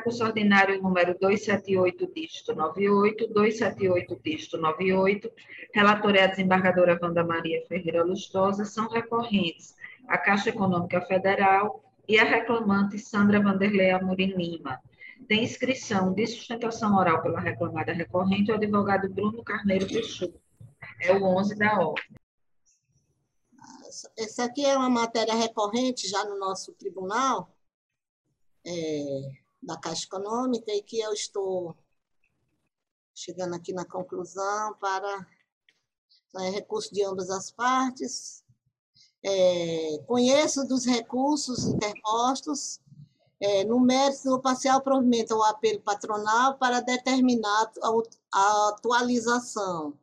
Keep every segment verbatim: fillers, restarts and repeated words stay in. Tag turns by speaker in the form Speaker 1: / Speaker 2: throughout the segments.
Speaker 1: recurso ordinário número duzentos e setenta e oito, dígito noventa e oito, duzentos e setenta e oito, dígito noventa e oito, relatora é a desembargadora Wanda Maria Ferreira Lustosa, são recorrentes a Caixa Econômica Federal e a reclamante Sandra Vanderlei Amorim Lima. Tem inscrição de sustentação oral pela reclamada recorrente o advogado Bruno Carneiro Peixoto. É o onze da ordem.
Speaker 2: Essa aqui é uma matéria recorrente já no nosso tribunal, é, da Caixa Econômica, e que eu estou chegando aqui na conclusão para é, recurso de ambas as partes. É, conheço dos recursos interpostos, é, no mérito do parcial provimento ao apelo patronal para determinar a atualização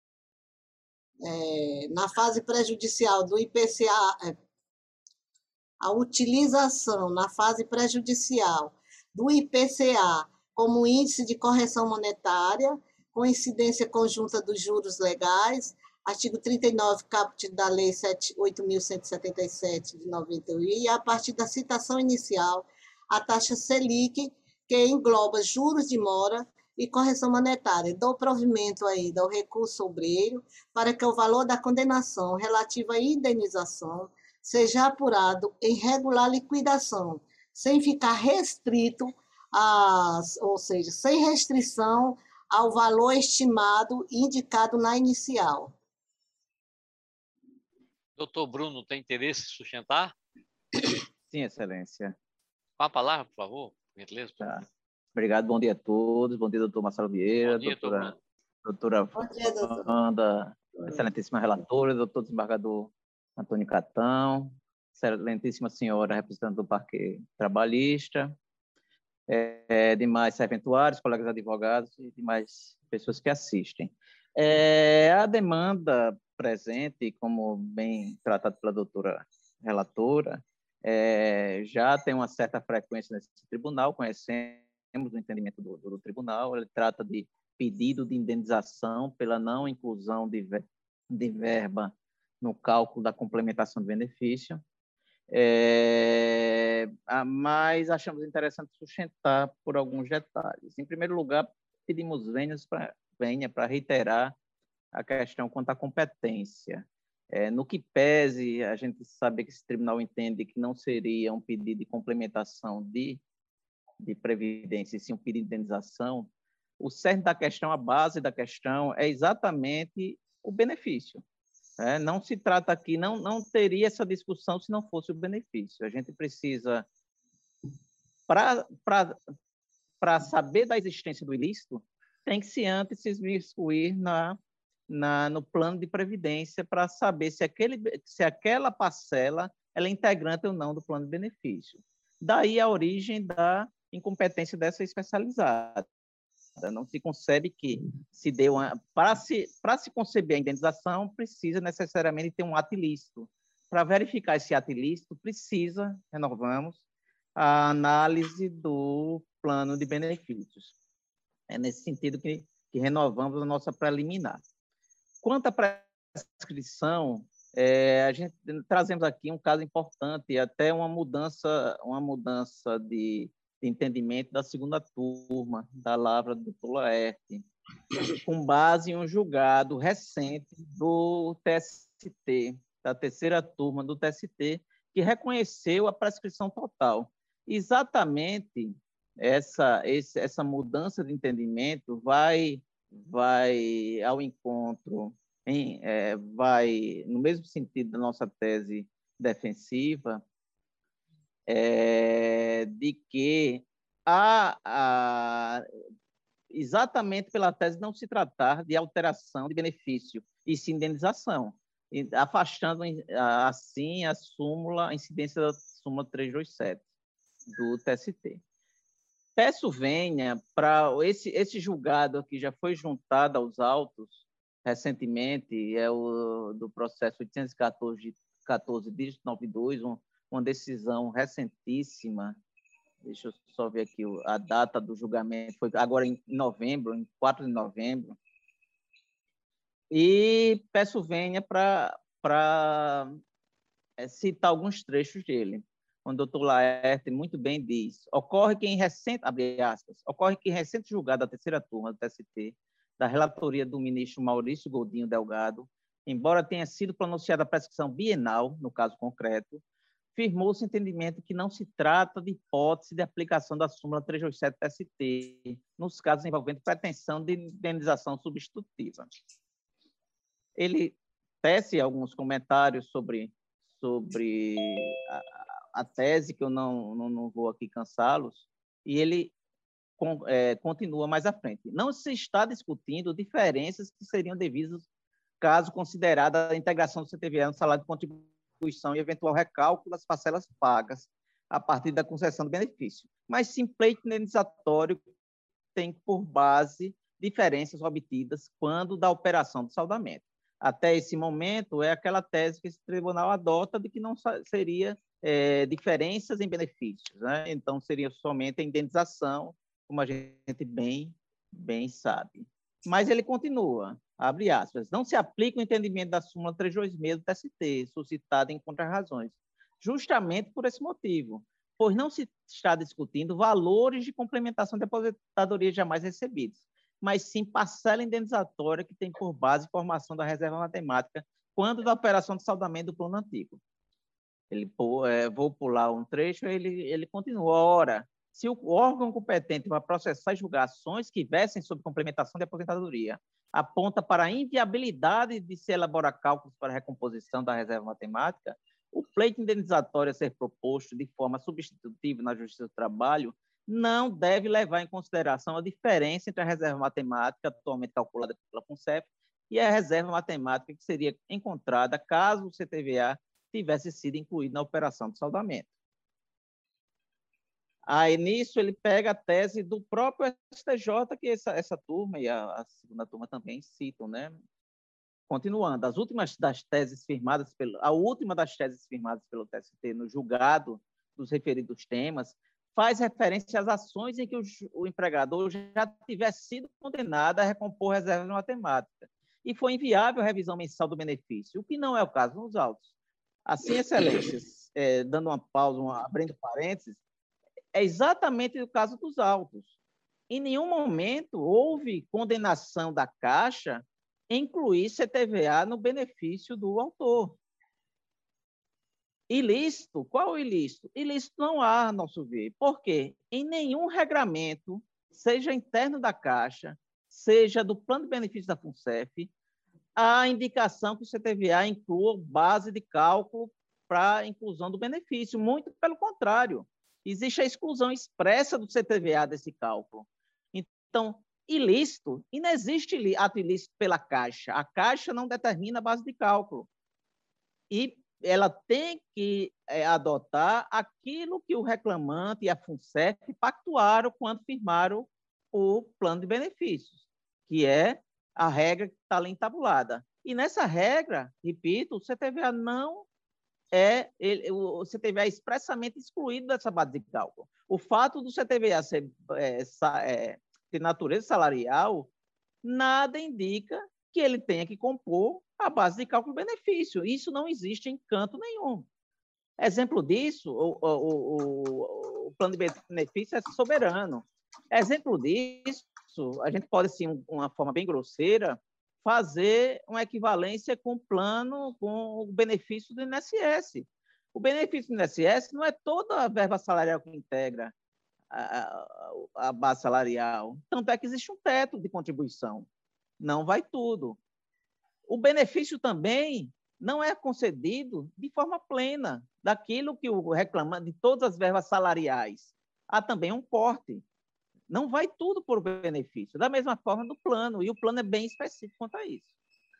Speaker 2: é, na fase prejudicial do I P C A, é, a utilização na fase prejudicial do I P C A como índice de correção monetária, com incidência conjunta dos juros legais, artigo trinta e nove, caput da Lei oito mil cento e setenta e sete, de noventa e um, e a partir da citação inicial, a taxa Selic, que engloba juros de mora e correção monetária. Dou provimento ainda ao recurso obreiro para que o valor da condenação relativa à indenização seja apurado em regular liquidação, sem ficar restrito, a, ou seja, sem restrição ao valor estimado indicado na inicial.
Speaker 3: Doutor Bruno, tem interesse em sustentar?
Speaker 4: Sim, Excelência.
Speaker 3: Com a palavra, por favor. Beleza?
Speaker 4: Tá. Obrigado, bom dia a todos. Bom dia, doutor Marcelo Vieira,
Speaker 3: bom dia,
Speaker 4: doutora, doutora
Speaker 2: bom dia, doutor.
Speaker 4: Wanda, excelentíssima relatora, doutor desembargador Antônio Catão, excelentíssima senhora representante do Parque Trabalhista, é, demais serventuários, colegas advogados e demais pessoas que assistem. É, a demanda presente, como bem tratado pela doutora relatora, é, já tem uma certa frequência nesse tribunal, conhecemos o entendimento do, do tribunal, ele trata de pedido de indenização pela não inclusão de, ver, de verba no cálculo da complementação de benefício, é, mas achamos interessante sustentar por alguns detalhes. Em primeiro lugar, pedimos venha para reiterar a questão quanto à competência. É, no que pese, a gente sabe que esse tribunal entende que não seria um pedido de complementação de, de previdência, e sim um pedido de indenização, o cerne da questão, a base da questão é exatamente o benefício. É, não se trata aqui, não, não teria essa discussão se não fosse o benefício. A gente precisa, para saber da existência do ilícito, tem que se antes se excluir na, na, no plano de previdência para saber se, aquele, se aquela parcela ela é integrante ou não do plano de benefício. Daí a origem da incompetência dessa especializada. Não se concebe que se dê uma... Para se, para se conceber a indenização, precisa necessariamente ter um ato ilícito. Para verificar esse ato ilícito, precisa, renovamos, a análise do plano de benefícios. É nesse sentido que, que renovamos a nossa preliminar. Quanto à prescrição, é, a gente trazemos aqui um caso importante, até uma mudança, uma mudança de... de entendimento da segunda turma da Lavra do doutor Laerte, com base em um julgado recente do T S T, da terceira turma do T S T, que reconheceu a prescrição total. Exatamente essa, esse, essa mudança de entendimento vai, vai ao encontro, em, é, vai no mesmo sentido da nossa tese defensiva, É, de que a, a, exatamente pela tese não se tratar de alteração de benefício e sim indenização, afastando assim a súmula, a incidência da súmula trezentos e vinte e sete do T S T. Peço venha para esse, esse julgado que já foi juntado aos autos recentemente, é o do processo oitocentos e quatorze, dígito noventa e dois, um uma decisão recentíssima, deixa eu só ver aqui a data do julgamento, foi agora em novembro, em quatro de novembro, e peço venha para citar alguns trechos dele, onde o doutor Laerte muito bem diz, ocorre que em recente, abre aspas, ocorre que em recente julgado da terceira turma do T S T, da relatoria do ministro Maurício Godinho Delgado, embora tenha sido pronunciada a prescrição bienal, no caso concreto, firmou-se o entendimento que não se trata de hipótese de aplicação da súmula trezentos e oitenta e sete T S T, nos casos envolvendo pretensão de indenização substitutiva. Ele tece alguns comentários sobre, sobre a, a tese, que eu não, não, não vou aqui cansá-los, e ele com, é, continua mais à frente. Não se está discutindo diferenças que seriam devidas caso considerada a integração do C T V A no salário de contribuição e eventual recálculo das parcelas pagas a partir da concessão do benefício, mas sim pleito indenizatório tem por base diferenças obtidas quando da operação do saldamento. Até esse momento, é aquela tese que esse tribunal adota de que não seria é, diferenças em benefícios, né? Então, seria somente a indenização, como a gente bem, bem sabe. Mas ele continua, abre aspas, não se aplica o entendimento da súmula trezentos e vinte e seis do T S T, suscitada em contrarrazões, justamente por esse motivo, pois não se está discutindo valores de complementação de aposentadoria jamais recebidos, mas sim parcela indenizatória que tem por base formação da reserva matemática quando da operação de saldamento do plano antigo. Ele, é, vou pular um trecho, ele, ele continua. Ora, se o órgão competente para processar e julgar ações que versem sobre complementação de aposentadoria aponta para a inviabilidade de se elaborar cálculos para a recomposição da reserva matemática, o pleito indenizatório a ser proposto de forma substitutiva na Justiça do Trabalho não deve levar em consideração a diferença entre a reserva matemática atualmente calculada pela FUNCEF e a reserva matemática que seria encontrada caso o C T V A tivesse sido incluído na operação de saldamento. Aí, nisso, ele pega a tese do próprio S T J, que essa, essa turma e a, a segunda turma também citam, né? Continuando, as últimas das teses firmadas pelo, a última das teses firmadas pelo T S T no julgado dos referidos temas faz referência às ações em que o, o empregador já tivesse sido condenado a recompor reserva matemática e foi inviável a revisão mensal do benefício, o que não é o caso nos autos. Assim, excelências, é, dando uma pausa, uma, abrindo parênteses, é exatamente o caso dos autos. Em nenhum momento houve condenação da Caixa em incluir C T V A no benefício do autor. Ilícito? Qual o ilícito? Ilícito não há, a nosso ver. Por quê? Em nenhum regramento, seja interno da Caixa, seja do plano de benefícios da FUNCEF, há a indicação que o C T V A inclua base de cálculo para a inclusão do benefício. Muito pelo contrário. Existe a exclusão expressa do C T V A desse cálculo. Então, ilícito, e não existe ato ilícito pela Caixa. A Caixa não determina a base de cálculo. E ela tem que é, adotar aquilo que o reclamante e a FUNCEF pactuaram quando firmaram o plano de benefícios, que é a regra que está ali entabulada. E nessa regra, repito, o C T V A não é, ele, o C T V A é expressamente excluído dessa base de cálculo. O fato do C T V A ser, é, é, ter natureza salarial, nada indica que ele tenha que compor a base de cálculo benefício. Isso não existe em canto nenhum. Exemplo disso, o, o, o, o plano de benefício é soberano. Exemplo disso, a gente pode, sim, uma forma bem grosseira, fazer uma equivalência com o plano, com o benefício do I N S S. O benefício do I N S S não é toda a verba salarial que integra a, a, a base salarial. Tanto é que existe um teto de contribuição. Não vai tudo. O benefício também não é concedido de forma plena daquilo que o reclamante, de todas as verbas salariais. Há também um corte. Não vai tudo por benefício, da mesma forma do plano, e o plano é bem específico quanto a isso.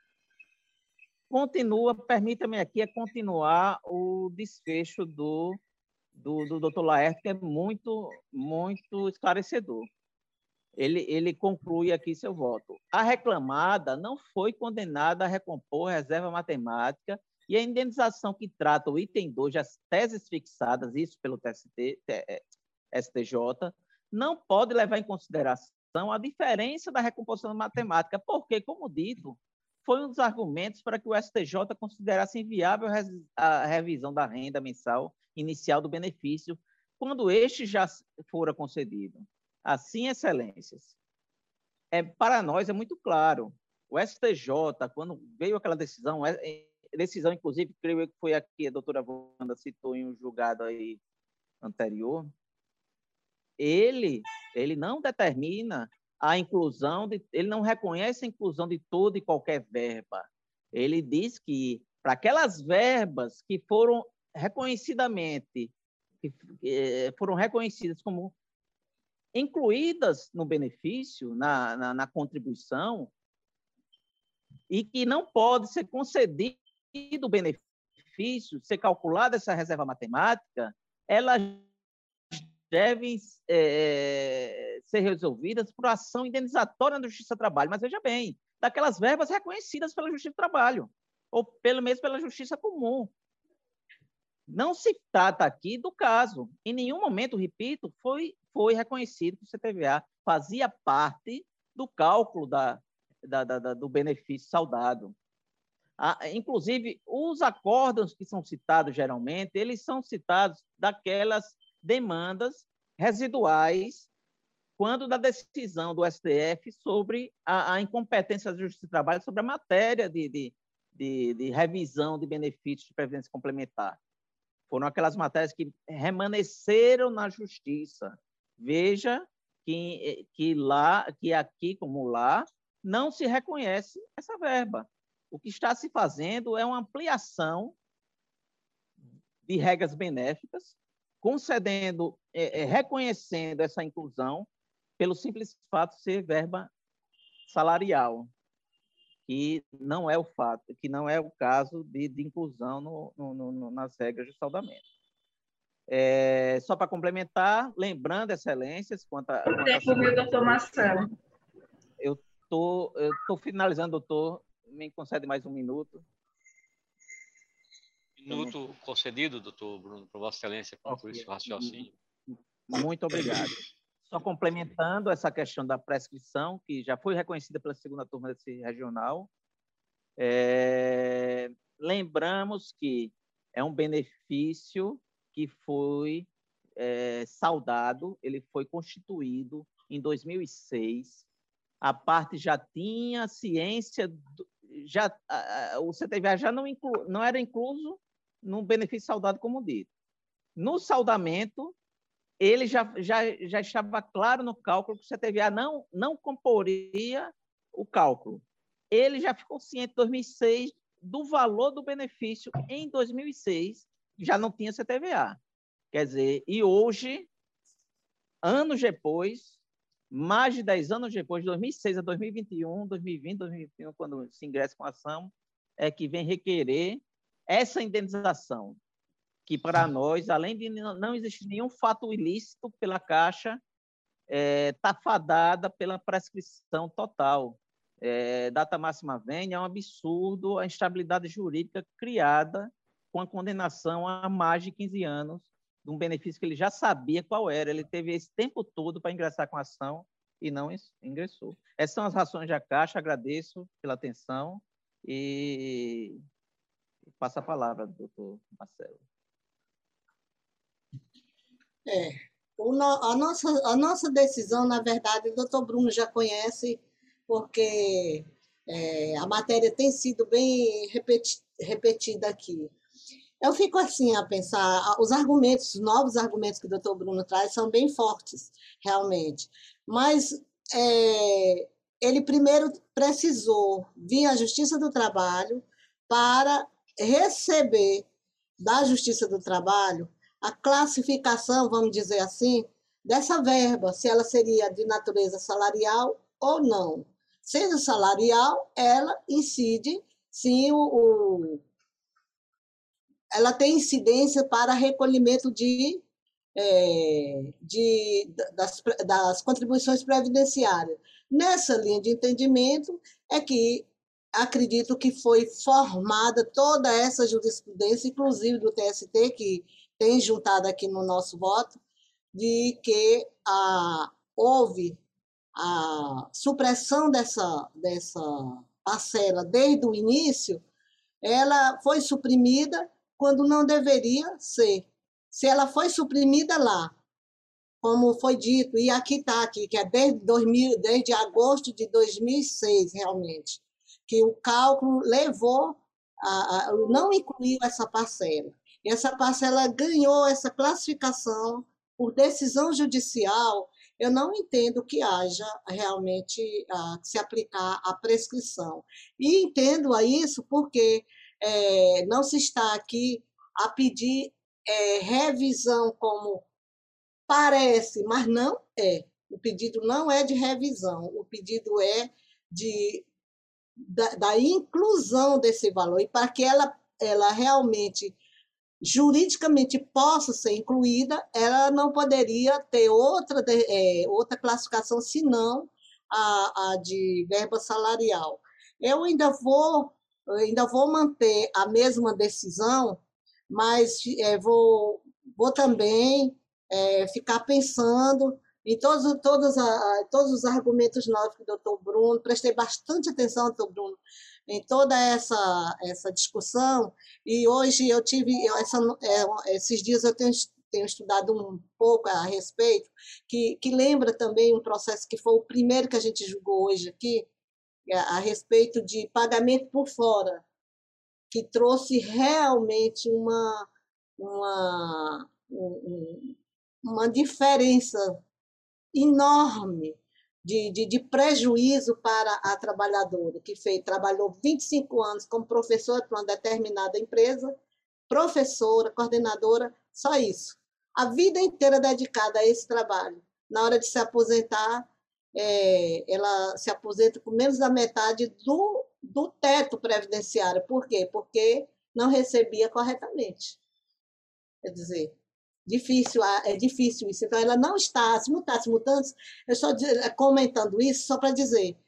Speaker 4: Continua, permita-me aqui é continuar o desfecho do, do, do doutor Laerte, que é muito, muito esclarecedor. Ele, ele conclui aqui seu voto. A reclamada não foi condenada a recompor a reserva matemática e a indenização que trata o item dois, as teses fixadas, isso pelo T S T, S T J, não pode levar em consideração a diferença da recomposição matemática, porque, como dito, foi um dos argumentos para que o S T J considerasse inviável a revisão da renda mensal inicial do benefício, quando este já fora concedido. Assim, excelências, é, para nós é muito claro. O S T J, quando veio aquela decisão, decisão, inclusive, creio que foi aqui, a doutora Wanda citou em um julgado aí anterior, ele, ele não determina a inclusão, de, ele não reconhece a inclusão de toda e qualquer verba. Ele diz que, para aquelas verbas que foram reconhecidamente, que, que foram reconhecidas como incluídas no benefício, na, na, na contribuição, e que não pode ser concedido o benefício, ser calculada essa reserva matemática, elas devem é, ser resolvidas por ação indenizatória na Justiça do Trabalho. Mas, veja bem, daquelas verbas reconhecidas pela Justiça do Trabalho, ou pelo menos pela Justiça Comum. Não se trata aqui do caso. Em nenhum momento, repito, foi, foi reconhecido que o C T V A fazia parte do cálculo da, da, da, do benefício saudado. Ah, inclusive, os acórdãos que são citados, geralmente, eles são citados daquelas demandas residuais quando da decisão do S T F sobre a, a incompetência da Justiça do Trabalho sobre a matéria de, de, de, de revisão de benefícios de previdência complementar. Foram aquelas matérias que remanesceram na Justiça. Veja que, que, lá, que aqui, como lá, não se reconhece essa verba. O que está se fazendo é uma ampliação de regras benéficas, concedendo, é, é, reconhecendo essa inclusão pelo simples fato de ser verba salarial, que não é o fato, que não é o caso de, de inclusão no, no, no, nas regras de saudamento. É, só para complementar, lembrando, excelências, quanto a...
Speaker 1: O tempo, viu, doutor Marcelo?
Speaker 4: Eu tô, eu tô finalizando, doutor, me concede mais um minuto.
Speaker 3: Minuto concedido, doutor Bruno, para Vossa Excelência concluir okay. Seu raciocínio.
Speaker 4: Muito obrigado. Só complementando essa questão da prescrição, que já foi reconhecida pela segunda turma desse regional, é, lembramos que é um benefício que foi é, saudado, ele foi constituído em dois mil e seis, a parte já tinha ciência, do, já, a, o C T V A já não, inclu, não era incluso no benefício saudado como dito. No saudamento, ele já, já, já estava claro no cálculo que o C T V A não, não comporia o cálculo. Ele já ficou ciente em dois mil e seis do valor do benefício. Em dois mil e seis, já não tinha C T V A. Quer dizer, e hoje, anos depois, mais de dez anos depois, de dois mil e seis a dois mil e vinte e um, dois mil e vinte, dois mil e vinte e um, quando se ingressa com a ação, é que vem requerer essa indenização, que para nós, além de não existir nenhum fato ilícito pela Caixa, está é, fadada pela prescrição total. É, data máxima vênia, é um absurdo a instabilidade jurídica criada com a condenação a mais de quinze anos de um benefício que ele já sabia qual era. Ele teve esse tempo todo para ingressar com a ação e não ingressou. Essas são as razões da Caixa. Agradeço pela atenção e passo a palavra, doutor Marcelo.
Speaker 2: É, o no, a, nossa, a nossa decisão, na verdade, o doutor Bruno já conhece, porque é, a matéria tem sido bem repeti, repetida aqui. Eu fico assim a pensar, os argumentos, os novos argumentos que o doutor Bruno traz são bem fortes, realmente. Mas é, ele primeiro precisou vir à Justiça do Trabalho para receber da Justiça do Trabalho a classificação, vamos dizer assim, dessa verba, se ela seria de natureza salarial ou não. Sendo salarial, ela incide, sim, o, o, ela tem incidência para recolhimento de, é, de, das, das contribuições previdenciárias. Nessa linha de entendimento é que acredito que foi formada toda essa jurisprudência, inclusive do T S T, que tem juntado aqui no nosso voto, de que a, houve a supressão dessa, dessa parcela desde o início, ela foi suprimida quando não deveria ser. se ela foi suprimida lá, como foi dito, e aqui está, aqui, que é desde, dois mil, desde agosto de dois mil e seis, realmente, que o cálculo levou, a, a, não incluiu essa parcela. E essa parcela ganhou essa classificação por decisão judicial. Eu não entendo que haja realmente a, que se aplicar a prescrição. E entendo a isso porque é, não se está aqui a pedir é, revisão como parece, mas não é. O pedido não é de revisão, o pedido é de, da, da inclusão desse valor. E para que ela, ela realmente, juridicamente, possa ser incluída, ela não poderia ter outra, é, outra classificação, senão a, a de verba salarial. Eu ainda vou, eu ainda vou manter a mesma decisão, mas é, vou, vou também... É, ficar pensando em todos, todos, a, todos os argumentos novos do doutor Bruno, prestei bastante atenção, doutor Bruno, em toda essa, essa discussão, e hoje eu tive, essa, é, esses dias eu tenho, tenho estudado um pouco a respeito, que, que lembra também um processo que foi o primeiro que a gente julgou hoje aqui, a respeito de pagamento por fora, que trouxe realmente uma... uma um, uma diferença enorme de, de, de prejuízo para a trabalhadora, que fez, trabalhou vinte e cinco anos como professora para uma determinada empresa, professora, coordenadora, só isso. A vida inteira dedicada a esse trabalho. Na hora de se aposentar, é, ela se aposenta com menos da metade do, do teto previdenciário. Por quê? Porque não recebia corretamente. Quer dizer, difícil, é difícil isso. Então, ela não está, se mutasse mutantes, eu estou comentando isso só para dizer,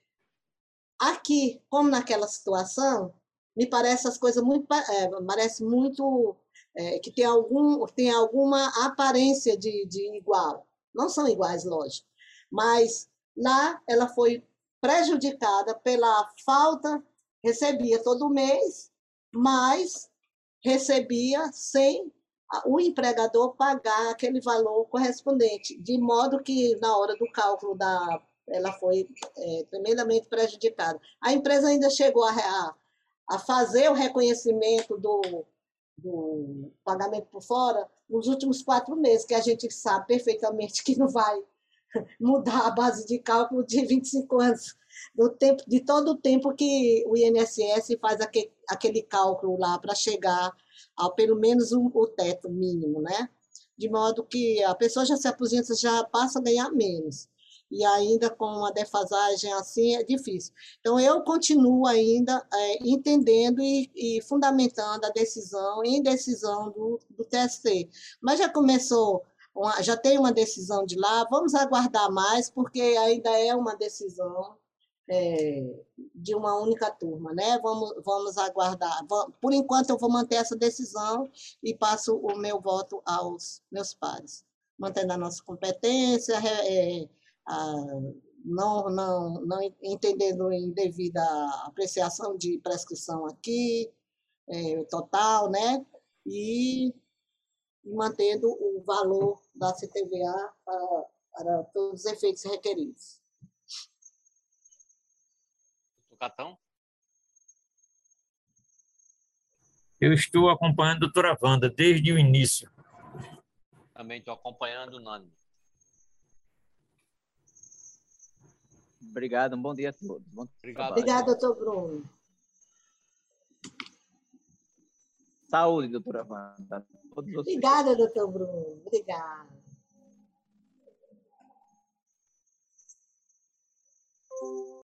Speaker 2: aqui, como naquela situação, me parece as coisas muito, é, parece muito, é, que tem, algum, tem alguma aparência de, de igual. Não são iguais, lógico, mas lá ela foi prejudicada pela falta, recebia todo mês, mas recebia sem o empregador pagar aquele valor correspondente, de modo que, na hora do cálculo, da, ela foi é, tremendamente prejudicada. A empresa ainda chegou a, a fazer o reconhecimento do, do pagamento por fora nos últimos quatro meses, que a gente sabe perfeitamente que não vai mudar a base de cálculo de vinte e cinco anos, do tempo, de todo o tempo que o I N S S faz aquele, aquele cálculo lá para chegar ao pelo menos o, o teto mínimo, né? De modo que a pessoa já se aposenta, já passa a ganhar menos. E ainda com uma defasagem assim é difícil. Então, eu continuo ainda é, entendendo e, e fundamentando a decisão em decisão do, do T S T. Mas já começou, uma, já tem uma decisão de lá, vamos aguardar mais, porque ainda é uma decisão É, de uma única turma, né? Vamos, vamos aguardar. Por enquanto, eu vou manter essa decisão e passo o meu voto aos meus pares, mantendo a nossa competência, é, a, não, não, não entendendo em devida apreciação de prescrição aqui, é, total, né? E mantendo o valor da C T V A para, para todos os efeitos requeridos.
Speaker 3: Catão?
Speaker 5: Eu estou acompanhando a doutora Wanda desde o início.
Speaker 3: Também estou acompanhando o Nani.
Speaker 4: Obrigado, um bom dia a todos. Bom
Speaker 3: Obrigado.
Speaker 2: Obrigada, doutor Bruno.
Speaker 4: Saúde, doutora Wanda. Todos vocês.
Speaker 2: Obrigada, doutor Bruno. Obrigada.